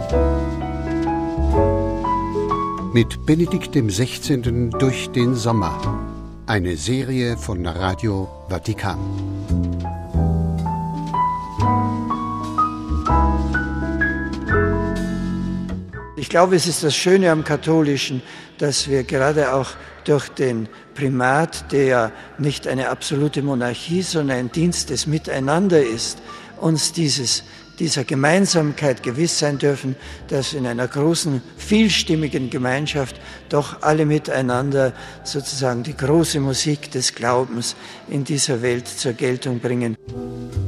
Mit Benedikt XVI. Durch den Sommer. Eine Serie von Radio Vatikan. Ich glaube, es ist das Schöne am Katholischen, dass wir gerade auch durch den Primat, der ja nicht eine absolute Monarchie, sondern ein Dienst des Miteinander ist, uns dieser Gemeinsamkeit gewiss sein dürfen, dass in einer großen, vielstimmigen Gemeinschaft doch alle miteinander sozusagen die große Musik des Glaubens in dieser Welt zur Geltung bringen.